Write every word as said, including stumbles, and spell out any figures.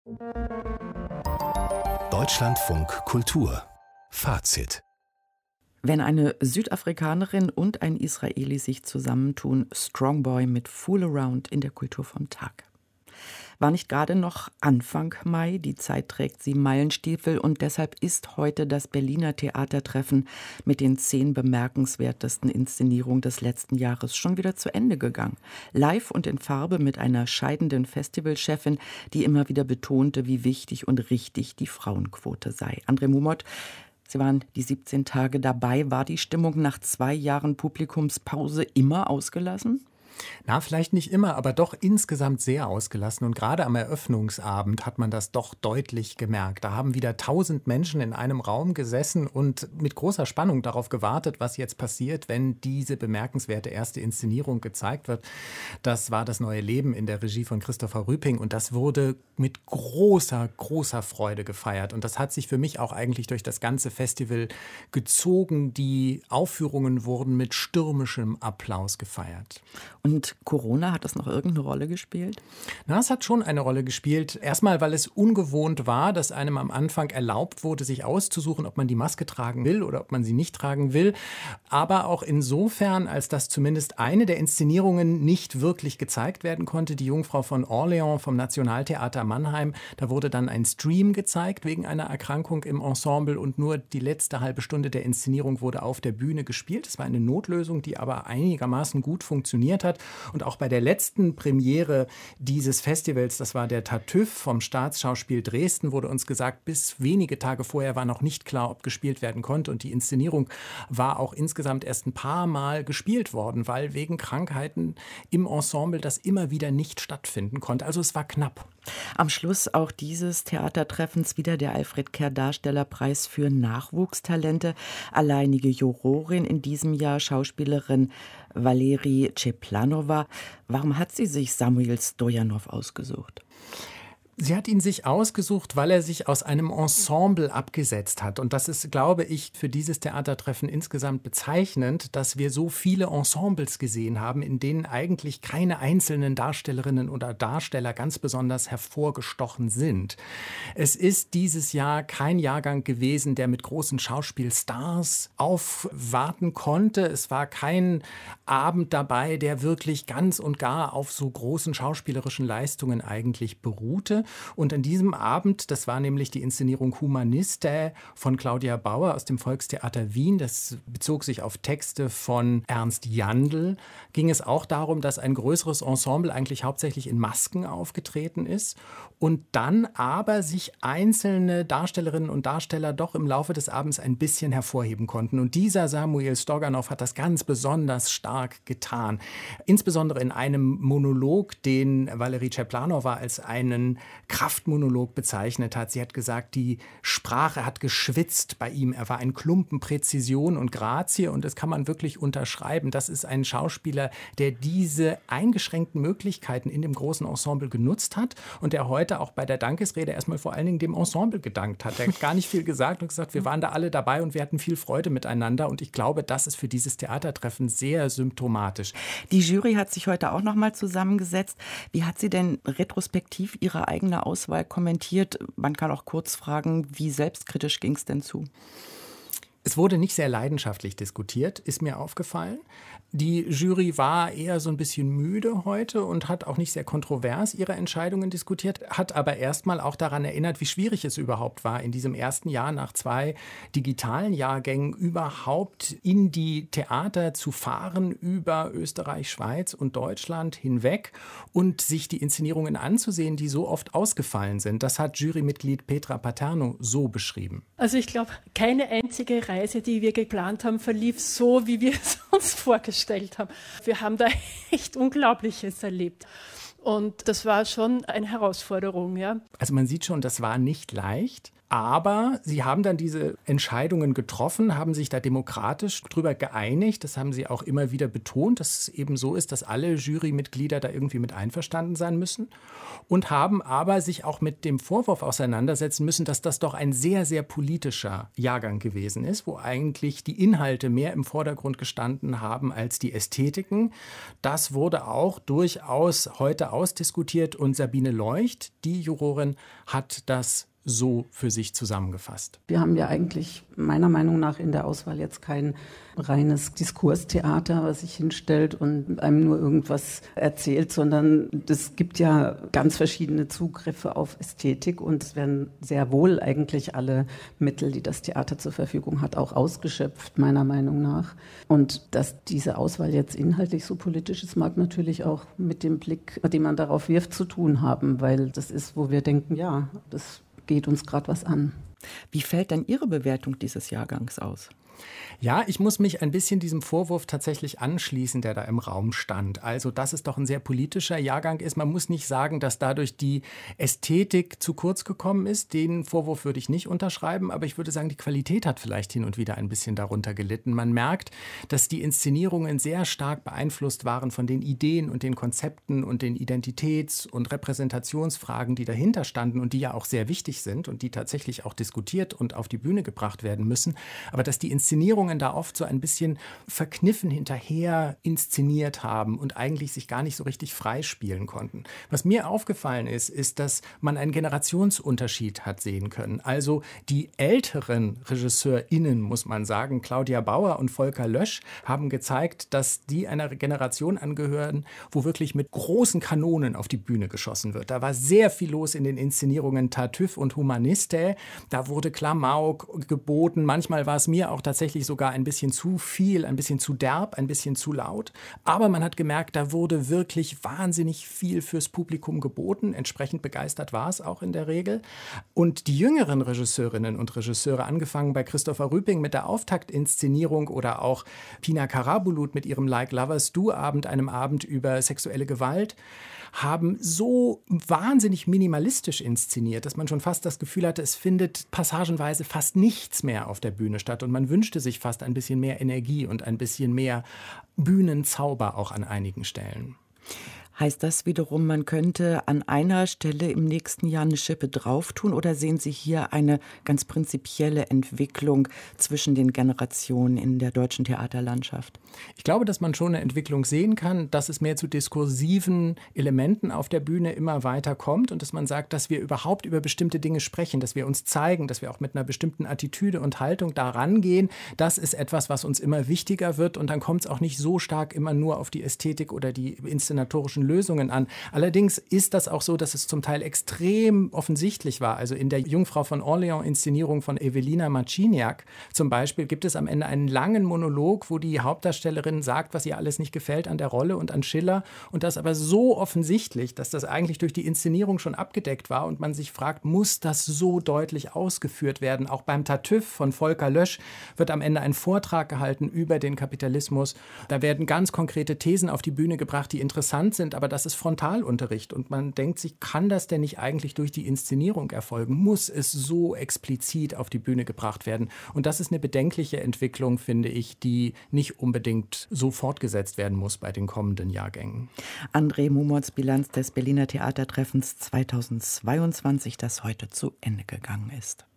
Deutschlandfunk Kultur Fazit. Wenn eine Südafrikanerin und ein Israeli sich zusammentun, Strongboy mit Fool Around in der Kultur vom Tag. War nicht gerade noch Anfang Mai? Die Zeit trägt sie Meilenstiefel und deshalb ist heute das Berliner Theatertreffen mit den zehn bemerkenswertesten Inszenierungen des letzten Jahres schon wieder zu Ende gegangen. Live und in Farbe mit einer scheidenden Festivalchefin, die immer wieder betonte, wie wichtig und richtig die Frauenquote sei. André Mumot, Sie waren die siebzehn Tage dabei. War die Stimmung nach zwei Jahren Publikumspause immer ausgelassen? Na, vielleicht nicht immer, aber doch insgesamt sehr ausgelassen. Und gerade am Eröffnungsabend hat man das doch deutlich gemerkt. Da haben wieder tausend Menschen in einem Raum gesessen und mit großer Spannung darauf gewartet, was jetzt passiert, wenn diese bemerkenswerte erste Inszenierung gezeigt wird. Das war das neue Leben in der Regie von Christopher Rüping und das wurde mit großer, großer Freude gefeiert. Und das hat sich für mich auch eigentlich durch das ganze Festival gezogen. Die Aufführungen wurden mit stürmischem Applaus gefeiert. Und Corona, hat das noch irgendeine Rolle gespielt? Na, es hat schon eine Rolle gespielt. Erstmal, weil es ungewohnt war, dass einem am Anfang erlaubt wurde, sich auszusuchen, ob man die Maske tragen will oder ob man sie nicht tragen will. Aber auch insofern, als dass zumindest eine der Inszenierungen nicht wirklich gezeigt werden konnte. Die Jungfrau von Orléans vom Nationaltheater Mannheim. Da wurde dann ein Stream gezeigt wegen einer Erkrankung im Ensemble und nur die letzte halbe Stunde der Inszenierung wurde auf der Bühne gespielt. Es war eine Notlösung, die aber einigermaßen gut funktioniert hat. Und auch bei der letzten Premiere dieses Festivals, das war der Tartüff vom Staatsschauspiel Dresden, wurde uns gesagt, bis wenige Tage vorher war noch nicht klar, ob gespielt werden konnte. Und die Inszenierung war auch insgesamt erst ein paar Mal gespielt worden, weil wegen Krankheiten im Ensemble das immer wieder nicht stattfinden konnte. Also es war knapp. Am Schluss auch dieses Theatertreffens wieder der Alfred Kerr Darstellerpreis für Nachwuchstalente. Alleinige Jurorin in diesem Jahr Schauspielerin Valerie Čeplanova. Warum hat sie sich Samuil Stojanov ausgesucht? Sie hat ihn sich ausgesucht, weil er sich aus einem Ensemble abgesetzt hat. Und das ist, glaube ich, für dieses Theatertreffen insgesamt bezeichnend, dass wir so viele Ensembles gesehen haben, in denen eigentlich keine einzelnen Darstellerinnen oder Darsteller ganz besonders hervorgestochen sind. Es ist dieses Jahr kein Jahrgang gewesen, der mit großen Schauspielstars aufwarten konnte. Es war kein Abend dabei, der wirklich ganz und gar auf so großen schauspielerischen Leistungen eigentlich beruhte. Und an diesem Abend, das war nämlich die Inszenierung Humaniste von Claudia Bauer aus dem Volkstheater Wien, das bezog sich auf Texte von Ernst Jandl, ging es auch darum, dass ein größeres Ensemble eigentlich hauptsächlich in Masken aufgetreten ist und dann aber sich einzelne Darstellerinnen und Darsteller doch im Laufe des Abends ein bisschen hervorheben konnten. Und dieser Samuil Stojanov hat das ganz besonders stark getan. Insbesondere in einem Monolog, den Valerie Čeplanova als einen Kraftmonolog bezeichnet hat. Sie hat gesagt, die Sprache hat geschwitzt bei ihm. Er war ein Klumpen Präzision und Grazie und das kann man wirklich unterschreiben. Das ist ein Schauspieler, der diese eingeschränkten Möglichkeiten in dem großen Ensemble genutzt hat und der heute auch bei der Dankesrede erstmal vor allen Dingen dem Ensemble gedankt hat. Er hat gar nicht viel gesagt und gesagt, wir waren da alle dabei und wir hatten viel Freude miteinander und ich glaube, das ist für dieses Theatertreffen sehr symptomatisch. Die Jury hat sich heute auch noch mal zusammengesetzt. Wie hat sie denn retrospektiv ihre eigene Auswahl kommentiert? Man kann auch kurz fragen, wie selbstkritisch ging es denn zu? Es wurde nicht sehr leidenschaftlich diskutiert, ist mir aufgefallen. Die Jury war eher so ein bisschen müde heute und hat auch nicht sehr kontrovers ihre Entscheidungen diskutiert, hat aber erstmal auch daran erinnert, wie schwierig es überhaupt war, in diesem ersten Jahr nach zwei digitalen Jahrgängen überhaupt in die Theater zu fahren, über Österreich, Schweiz und Deutschland hinweg und sich die Inszenierungen anzusehen, die so oft ausgefallen sind. Das hat Jurymitglied Petra Paterno so beschrieben. Also ich glaube, keine einzige Reise, die wir geplant haben, verlief so, wie wir es uns vorgestellt haben. Wir haben da echt Unglaubliches erlebt. Und das war schon eine Herausforderung, ja. Also man sieht schon, das war nicht leicht. Aber sie haben dann diese Entscheidungen getroffen, haben sich da demokratisch drüber geeinigt. Das haben sie auch immer wieder betont, dass es eben so ist, dass alle Jurymitglieder da irgendwie mit einverstanden sein müssen. Und haben aber sich auch mit dem Vorwurf auseinandersetzen müssen, dass das doch ein sehr, sehr politischer Jahrgang gewesen ist, wo eigentlich die Inhalte mehr im Vordergrund gestanden haben als die Ästhetiken. Das wurde auch durchaus heute ausdiskutiert und Sabine Leucht, die Jurorin, hat das so für sich zusammengefasst. Wir haben ja eigentlich meiner Meinung nach in der Auswahl jetzt kein reines Diskurstheater, was sich hinstellt und einem nur irgendwas erzählt, sondern es gibt ja ganz verschiedene Zugriffe auf Ästhetik und es werden sehr wohl eigentlich alle Mittel, die das Theater zur Verfügung hat, auch ausgeschöpft, meiner Meinung nach. Und dass diese Auswahl jetzt inhaltlich so politisch ist, mag natürlich auch mit dem Blick, den man darauf wirft, zu tun haben, weil das ist, wo wir denken, ja, das geht uns gerade was an. Wie fällt denn Ihre Bewertung dieses Jahrgangs aus? Ja, ich muss mich ein bisschen diesem Vorwurf tatsächlich anschließen, der da im Raum stand. Also, dass es doch ein sehr politischer Jahrgang ist. Man muss nicht sagen, dass dadurch die Ästhetik zu kurz gekommen ist. Den Vorwurf würde ich nicht unterschreiben, aber ich würde sagen, die Qualität hat vielleicht hin und wieder ein bisschen darunter gelitten. Man merkt, dass die Inszenierungen sehr stark beeinflusst waren von den Ideen und den Konzepten und den Identitäts- und Repräsentationsfragen, die dahinter standen und die ja auch sehr wichtig sind und die tatsächlich auch diskutiert und auf die Bühne gebracht werden müssen. Aber dass die Inszenierungen da oft so ein bisschen verkniffen hinterher inszeniert haben und eigentlich sich gar nicht so richtig freispielen konnten. Was mir aufgefallen ist, ist, dass man einen Generationsunterschied hat sehen können. Also die älteren RegisseurInnen, muss man sagen, Claudia Bauer und Volker Lösch, haben gezeigt, dass die einer Generation angehören, wo wirklich mit großen Kanonen auf die Bühne geschossen wird. Da war sehr viel los in den Inszenierungen Tartüff und Humaniste. Da wurde Klamauk geboten. Manchmal war es mir auch tatsächlich sogar ein bisschen zu viel, ein bisschen zu derb, ein bisschen zu laut. Aber man hat gemerkt, da wurde wirklich wahnsinnig viel fürs Publikum geboten. Entsprechend begeistert war es auch in der Regel. Und die jüngeren Regisseurinnen und Regisseure, angefangen bei Christopher Rüping mit der Auftaktinszenierung oder auch Pina Karabulut mit ihrem Like Lovers Do-Abend, einem Abend über sexuelle Gewalt, haben so wahnsinnig minimalistisch inszeniert, dass man schon fast das Gefühl hatte, es findet passagenweise fast nichts mehr auf der Bühne statt. Und man wünschte sich fast ein bisschen mehr Energie und ein bisschen mehr Bühnenzauber auch an einigen Stellen. Heißt das wiederum, man könnte an einer Stelle im nächsten Jahr eine Schippe drauf tun, oder sehen Sie hier eine ganz prinzipielle Entwicklung zwischen den Generationen in der deutschen Theaterlandschaft? Ich glaube, dass man schon eine Entwicklung sehen kann, dass es mehr zu diskursiven Elementen auf der Bühne immer weiter kommt und dass man sagt, dass wir überhaupt über bestimmte Dinge sprechen, dass wir uns zeigen, dass wir auch mit einer bestimmten Attitüde und Haltung da rangehen. Das ist etwas, was uns immer wichtiger wird, und dann kommt es auch nicht so stark immer nur auf die Ästhetik oder die inszenatorischen Lösungen an. Allerdings ist das auch so, dass es zum Teil extrem offensichtlich war. Also in der Jungfrau von Orleans-Inszenierung von Evelina Marciniak zum Beispiel gibt es am Ende einen langen Monolog, wo die Hauptdarstellerin sagt, was ihr alles nicht gefällt an der Rolle und an Schiller, und das aber so offensichtlich, dass das eigentlich durch die Inszenierung schon abgedeckt war und man sich fragt, muss das so deutlich ausgeführt werden? Auch beim Tartüff von Volker Lösch wird am Ende ein Vortrag gehalten über den Kapitalismus. Da werden ganz konkrete Thesen auf die Bühne gebracht, die interessant sind, aber das ist Frontalunterricht und man denkt sich, kann das denn nicht eigentlich durch die Inszenierung erfolgen? Muss es so explizit auf die Bühne gebracht werden? Und das ist eine bedenkliche Entwicklung, finde ich, die nicht unbedingt so fortgesetzt werden muss bei den kommenden Jahrgängen. André Mumorts Bilanz des Berliner Theatertreffens zweitausendzweiundzwanzig, das heute zu Ende gegangen ist.